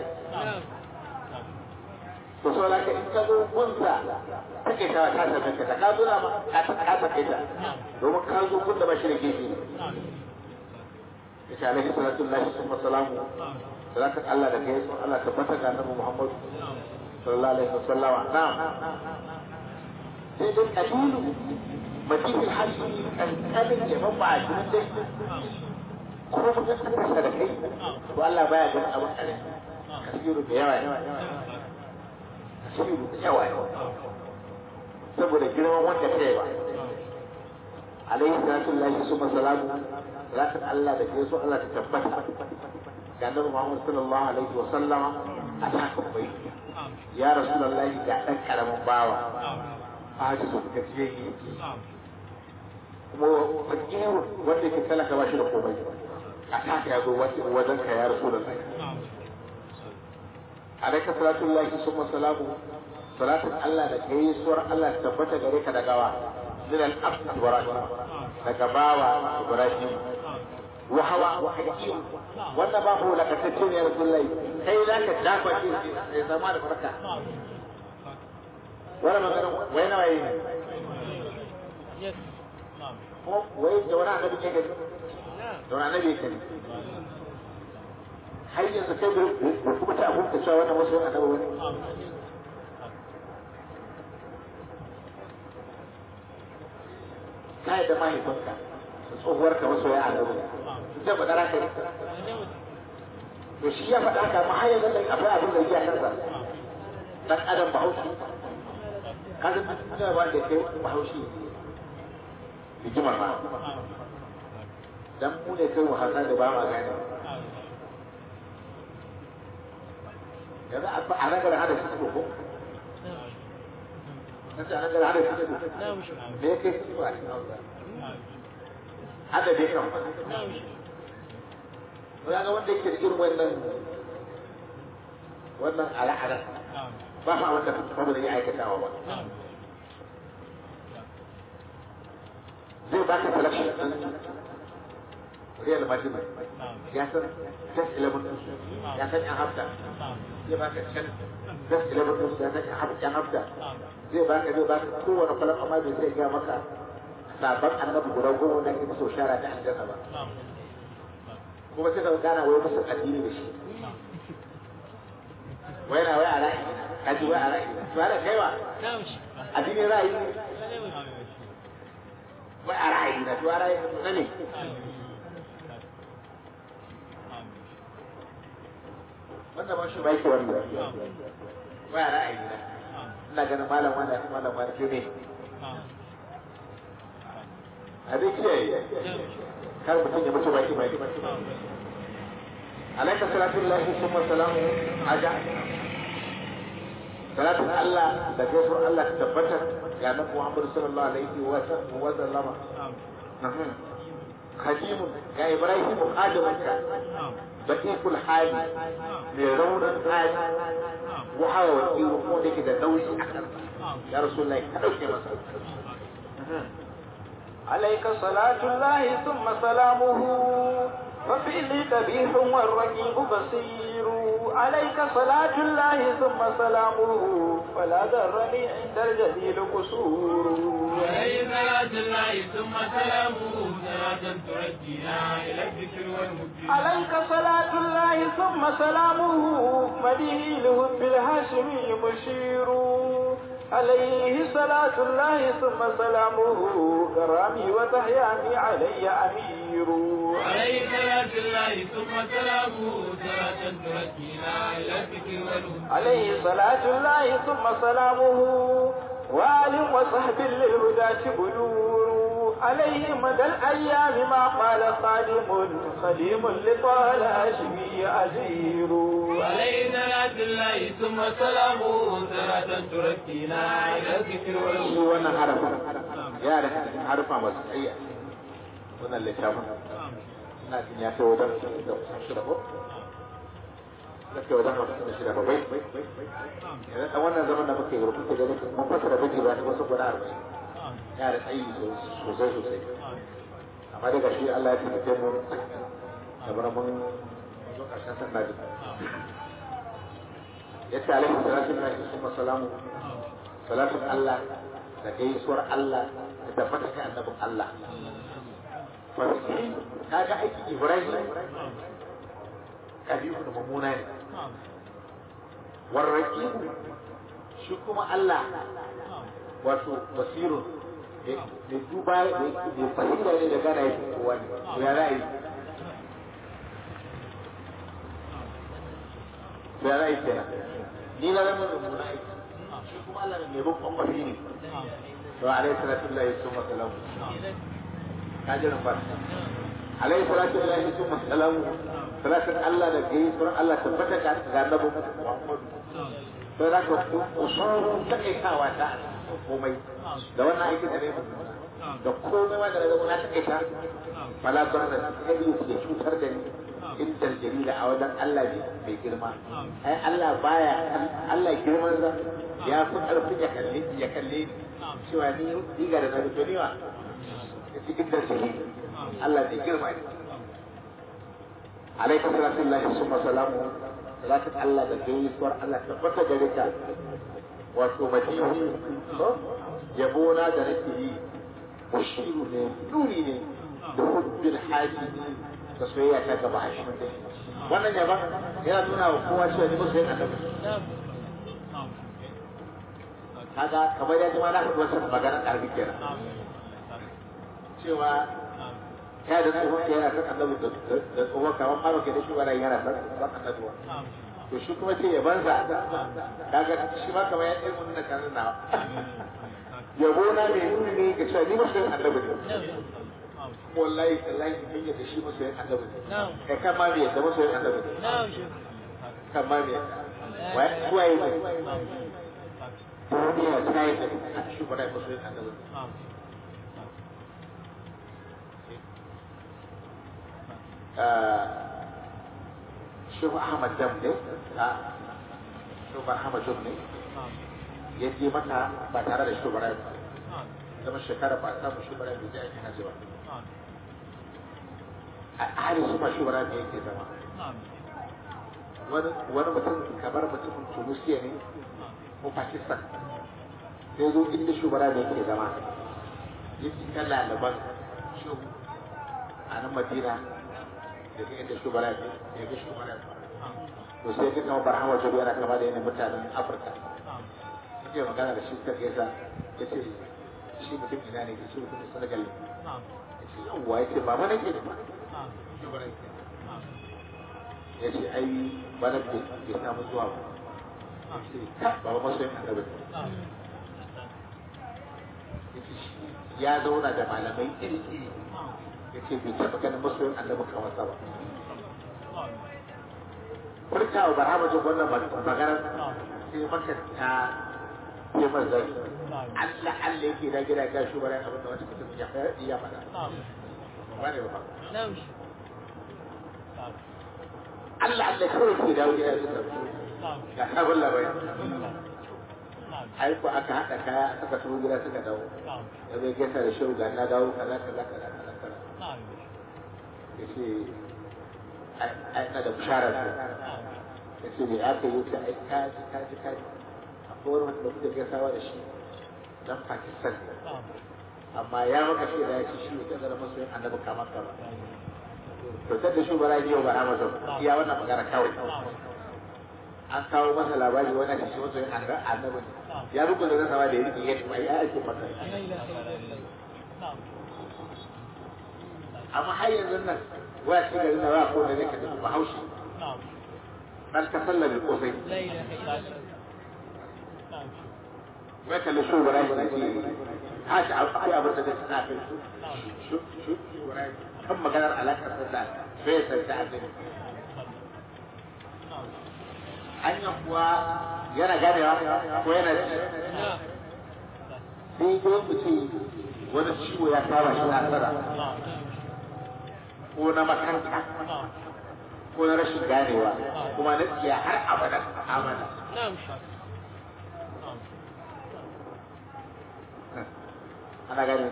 to so la ka in ka zo gunsa take ta ta ta ta ka zo na ma ka ta ka ta ta domin ka zo gun da ba shi da gefe insha Allah sallallahu alaihi wasallam salatu Allah da kai sun Allah tabbata ga Annabi Muhammad sallallahu alaihi wasallam na'am sai dai kabilu matifin hashi kankanin ya babba a cikin dai ko mutum ka da kai to Allah baya ganin abin kare kasiru da yawa kasiru da yawa saboda girman wanda kai ba alaihi salatu lillahi summa salamu salatu Allah da kai so Allah ta tabbata ga Annabi Muhammad sallallahu alaihi wasallam a cikin bai ya rasulullahi ga dan karamin bawa a ji su kace yi kuma fakiru wanda ke talaka ba shi da komai a saka ya zo wajen ka ya rasu da sai alaika salatu lillahi summa salamu salatu Allah da kai suwar Allah ta tabbata gare ka da gawa min al-abd ibrahim daga bawa ibrahim wa hawa wa hakim wanda ba hu laka tace ne rasulullahi kai zaka dafa shi sai zama da barka wala magana wai na wai yes ko wai da wani annabi ke gani da wani annabi ke gani har yanzu kai da kuma ta abunta cewa wannan wasu annabi wani kai da mahaifinka da tsohuwar ka wasu ya annabi da ba dara kai to shi ya faɗa ka ma har yanzu da akwai abin da yake kansa dan adam bahaushe kaga da ba da kai bahaushe hikimar ba dan mu ne kai wahasa da ba ma gane yanzu a nan garin hada shi ko nace a nan garin hada shi ko me yake shi ba shi hada dai kan ba ya ga wanda yake da irin wannan wannan al'ada ba fa wanda ba da ya aikatawa ba zai baka selection din Real Madrid ya san just eleven ya san an hafta zai baka can just eleven ya san an hafta hafta zai baka zai baka kowane kalan amma bai sai ga maka sabon annabi guda goma na ke so shara da aljanna ba kuma sai ka gana wai musu addini da shi wai na wai a ra'ayi kaji wai a ra'ayi to ana kaiwa addini ra'ayi wai a ra'ayi na to a ra'ayi na ne wanda ba shi ba yake wanda wai a ra'ayi na ina ganin malam wanda malam wanda ke ne a dai kiyaye kar mutum ya mutu baki baki alaika salatullahi summa salamu aja salatun Allah da gaisuwar Allah ta tabbatar ga nan Muhammad sallallahu alaihi wa sallama khadimun ga Ibrahim khadimanka baqiqul hali mai raunin hali wa hawa wa iru ko da ke da nauyi akan ya rasulullahi ka dauke masa عليك صلاة الله ثم سلامه وفعلي قبيح والرقيب بصير عليك صلاة الله ثم سلامه فلا ذرني عند الجليل قصور عليه صلاة الله ثم سلامه صلاة ترجينا إلى الذكر والمجد عليك صلاة الله ثم سلامه مدينه بالهاشمي مشير عليه صلاة الله ثم سلامه كرامي وتحيامي علي أمير عليه صلاة الله ثم سلامه صلاة تركينا إلى الذكر والهدى عليه صلاة الله ثم سلامه وآل وصحب للهداة بلور عليه مدى الأيام ما قال خادم خديم لطال هاشمي أزير عليه صلاة الله ثم سلامه صلاة تركينا إلى الذكر والهدى وانا حرفا يا رح حرفا بس أي وانا اللي شافا لكن يا سيدي ودم شرفه لك ودم شرفه بيت يعني وانا زمان ما كي يروح كده ما فترة بيجي بعد ما سوق نار يا رح أي سوزي سوزي أما ده كشيء الله يتكلم أبغى من عشان سنادي yace alaihi salatu wa salamu salatu Allah da gaisuwar Allah da tabbata ga annabin Allah kaga aiki Ibrahim kabihu da mamuna ne warraqib shi kuma Allah wato basirun da duba da fahimta ne da gana yake kowa ne ya ra'ayi ya ra'ayi kenan ni na zama da muna aiki shi kuma Allah ne mai rukun kwafi ne to alaihi salatu lillahi summa salamu kajiran ba alaihi salatu lillahi summa salamu salatun Allah da gaisuwar Allah tabbata ga annabi Muhammad to da ko usul ta kaitawa ta komai da wannan aikin da ne da komai ma da zama na ta kaita fala barna sai ya cutar da ni inda jalila a wajen Allah ne mai girma ai Allah baya Allah girman sa ya fi karfin ya kalle ya kalle cewa ni diga da nabi to ni wa cikin da shi Allah ne girma ne alaikum sallallahu summa salamu salatu Allah da gaisuwar Allah tabbata gare ka wato madihi to yabona da nake yi mushiru ne duri ne da hubbil haji da soyayya ta gaba a shi wannan yaban yana nuna wa kowa cewa ni musu yin annabi kaga kamar ya ji ma na faɗi wasu maganar ƙarfi kenan cewa ya da tsohon ke yana san annabi da tsohon kamar maro ke da shi wani yana san annabi to shi kuma ce yabansa kaga shi ma kamar ya ɗaya mun na kanin na yabo na mai nuni ne ga cewa ni musu yin annabi ne wallahi wallahi mun yadda shi masoyin annabi ne kai kan ma me yadda masoyin annabi ne kan ma me yadda waye ne duniya ta yi a shugaban musulun annabi Shehu Ahmad Dam ne a Shehu Ahmad Dam ne ya je maka ba tare da shugaban ba zama shekara ba a samu shugaban da zai aiki hajji ba a halin su ma shugaban da yake zama wani mutum kamar mutumin Tunisia ne ko Pakistan sai zo inda shugaba da yake zama yake kan lalaban shehu a nan Madina da ke inda shugaba ne ya ga shugaba ne to sai ka kama Barhama Jabi yana kama da yana mutanen Afirka yake magana da shi ta gaisa ya ce shi mutum ina ne ya ce mutum Senegal ne ya ce yawwa ya ce ba mana ke da ba ya ce ai bana bai samu zuwa ba ba ba masu yin annabi ya zauna da malamai iri iri ya ce bai taɓa ganin masu yin annabi kamar sa ba furta wa barhama jin wannan maganar sai maka ta yi mazari Allah Allah yake da gida ga shugaban abin da wata mutum ya ya faɗa ba ne ba Allah Allah kawai ke dawo gida su tafi ga sabon labari ai ko aka haɗa kaya aka tafi gida suka dawo ya bai gaisa da shehu ga na dawo kaza kaza kaza kaza kaza ya ce ai na da bishara ce ya ce me aka yi ta ai kaji kaji kaji akwai wani wanda kuka gaisawa da shi dan Pakistan amma ya maka shi da ya ce shi ne ta zara masu yin annabi kamar kama to sai da shugaba ya ba Amazon iya wannan magana kawai an kawo masa labari wani a cikin wasu yin annabi ya rubuta da sama da ya rike ya tuba ya ake masa amma har yanzu nan waya ce garin da ba ko da zai ka tafi bahaushe dan ka sallame kosai wai kalli shugaba ya ce ha shi akwai abin da zai suna kai shugaba kan maganar alaƙar da fesar da azumi hanya kuwa yana ganewa ko yana ci sai dai mutum wani ciwo ya saba shi na tsara ko na makanta ko na rashin ganewa kuma na tsiya har abada amana ana gane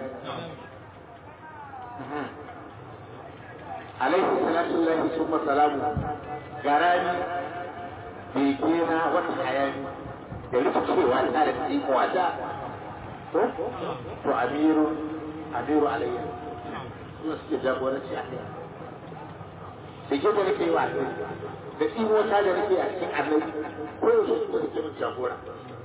عليه الصلاة الله ثم سلامه غراني بيجينا وتحياني يلف شيء وأنا أريد وأدا تو أمير أمير عليه نسكت جابونا شيء بيجينا لكي وأدا لكن هو كان لكي أشين عليه كل شيء نسكت جابونا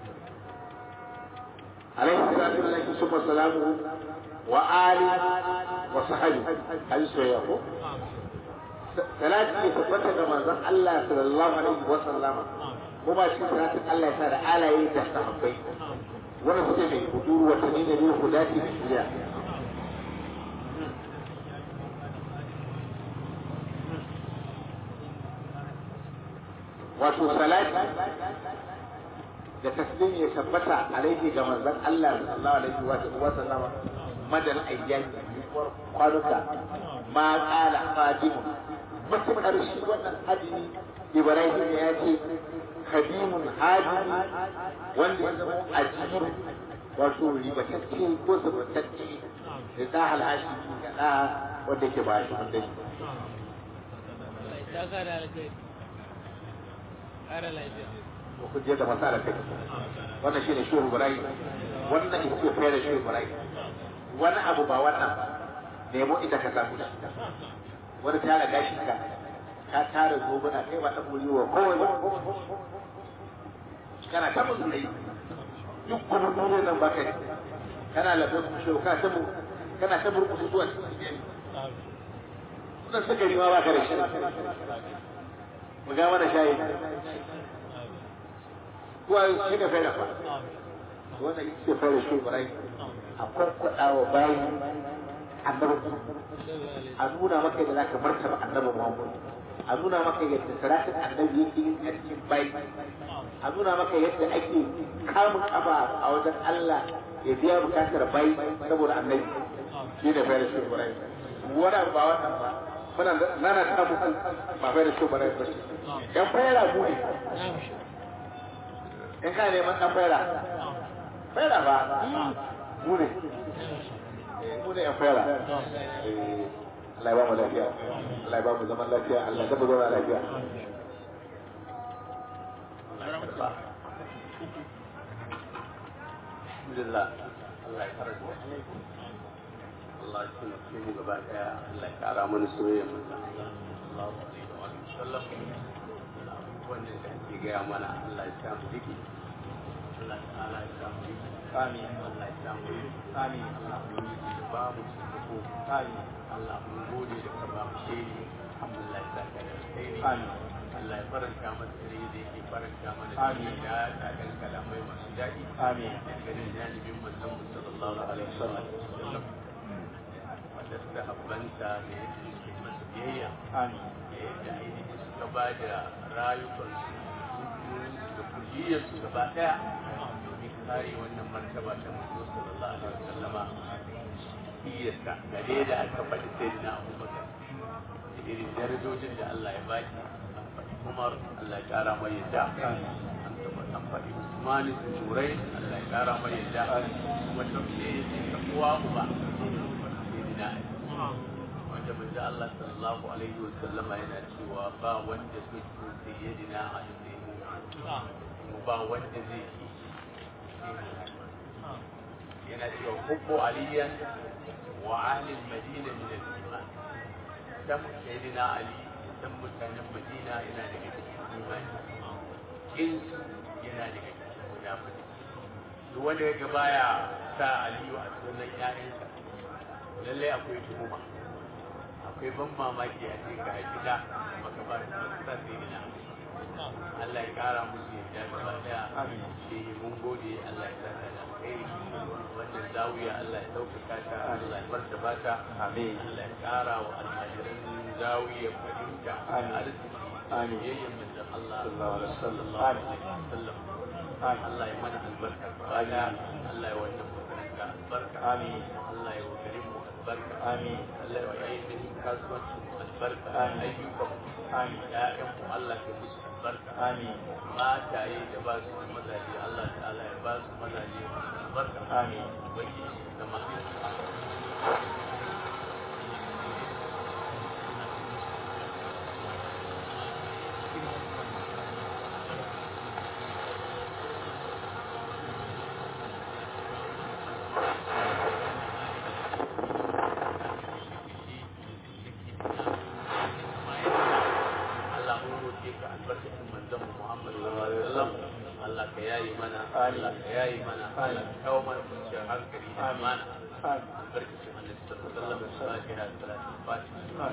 عليه الصلاة الله ثم سلامه وآله وصحبه هذه سوية ثلاثة يثبت كما زال الله صلى الله عليه وسلم وما شيء ثلاثة الله يسار آلا يتحت حبين ونفتمي بدور وتنين به خداتي بالله وشو صلاة لتسليم يثبت عليه كما زال الله صلى الله عليه وسلم مدى الأيام قالوا ما قال قادم mutum harshe wannan hadini Ibrahim ya ce khadimun hadini wanda ya zama ajiyar wato ribatacce ko sabatacce da ta halashi ga ɗa wanda ke ba shi wanda shi ku je da masala kai wannan shi ne shi Ibrahim wannan ita ce fayar da shi Ibrahim wani abu ba wannan ba nemo ita ka samu shi wani tara gashi ka ka tara gobuna kai ba ta buri wa kowai ba kana ta musu dai duk kuma dole nan ba kai kana lafiya kuma shi kana ta mu kana ta burku zuwa cikin kuma suka yi ma ba ka da shi mu ga mana shayi kuwa shi ne fara fa wannan yake fara shi barai a farkwada wa bayan annabi a nuna maka da zaka martaba annabi Muhammad a nuna maka yadda salatin annabi yake a cikin bai, a nuna maka yadda ake kamun kafa a wajen Allah ya biya bukatar bai saboda annabi. Shi ne fayar shi Ibrahim. Wannan ba wannan ba. Muna nana ta muku ba fayar shi Ibrahim ba. Yan fayara mu ne. In ka neman dan fayara. Fayara ba. Mu ne. Mu ne yan fayara. Allah ya ba mu lafiya. Allah ya ba mu zaman lafiya. Allah ya ba mu zaman lafiya. Alhamdulillah. Allah ya fara da Allah ya tuna ke mu gaba daya. Allah ya kara mana soyayya mu sallallahu alaihi wa sallam. Wannan da ake gaya mana Allah ya samu diki. Allah ta'ala ya samu diki. Amin. Allah ya samu diki. Amin. Allah ya ba mu tsoko. Amin. Allah mun gode da ka ba mu shiri. Alhamdulillah ya saka da alheri. Amin. Allah ya faranta mana tsiri da yake faranta mana da daɗin kalamai masu daɗi. Amin. Ganin janibin manzon mu sallallahu alaihi wasallam. Wanda suka habbanta da yake suke masa biyayya. Amin. Da ainihin suka ba da rayukansu da kulliyarsu gaba ɗaya domin kare wannan martaba ta manzo sallallahu alaihi wasallama. Iyarsa da dai da aka faɗi sai na Abubakar da irin darajojin da Allah ya baki. Umar Allah ya kara mai yadda an faɗi Usmani Turai Allah ya kara mai yadda kuma tafiye ta kowa uba sayyidina wanda manzo Allah sallallahu alaihi wa sallama yana cewa ba wanda zai so sayyidina Ali sai mu ba wanda zai yi yana cewa hubbu aliyan wa ahli al-madina min al-iman dan sayyidina Ali dan mutanen Madina yana daga cikin imani kin yana daga cikin munafiki duk wanda ya ga baya sa Aliyu a sunan ƴaƴansa lallai akwai tuhuma akwai ban mamaki a cikin ka gida maka ba su sa sai ina Allah ya kara musu yadda gaba daya shi mun gode Allah ya saka da alheri wannan zawiya Allah ya ɗaukaka ta Allah ya martaba ta amin Allah ya kara wa almajiran zawiya fahimta arziki amin yayyan manzon Allah sallallahu alaihi wasallam Allah ya mana albarka baya Allah ya wannan makaranta albarka amin Allah ya wakilin mu albarka amin Allah ya ayyukan kasuwancin albarka ayyukan amin ya'yan mu Allah ya musu albarka amin mataye da ba su mazaje Allah ta'ala ya ba su mazaje albarka amin wani da mahimmanci Allah ka yayi mana Allah ka yayi mana Allah ka kawo mana kwanciyar hankali da amana albarkacin Annabi sallallahu alaihi wasallam Fatiha salatul Fatiha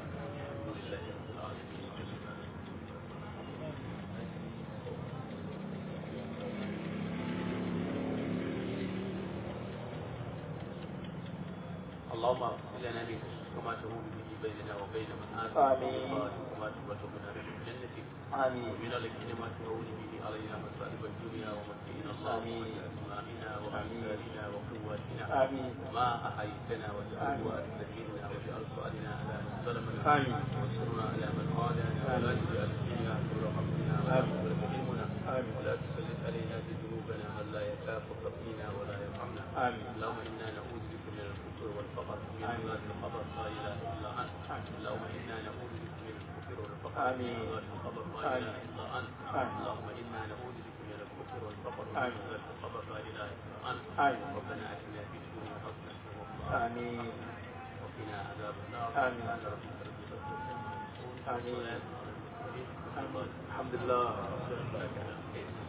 اللهم اغفر لنا من كما تهون به بيننا وبين من آثم كما تبلغنا من جنتك آمين ومن الذين ما تهون به علينا مصائب الدنيا ومتعنا اللهم بأسمائنا وأبصارنا وقواتنا آمين ما أحييتنا واجعله وارث منا واجعل سؤالنا على من ظلمنا آمين وانصرنا على من عادانا ولا تجعل الدنيا أكبر همنا ولا مبلغ علمنا ولا تسلط علينا بذنوبنا من لا يخافك فينا ولا يرحمنا آمين اللهم إنا نعوذ بك من الكفر والفقر من ذات القبر لا إله إلا أنت اللهم إنا نعوذ بك من الكفر والفقر من ذات القبر لا إله إلا أنت اللهم إنا نعوذ بك من الكفر والفقر من ذات القبر لا إله إلا أنت ربنا آتنا في الدنيا حسنة آمين وقنا عذاب النار آمين آمين الحمد لله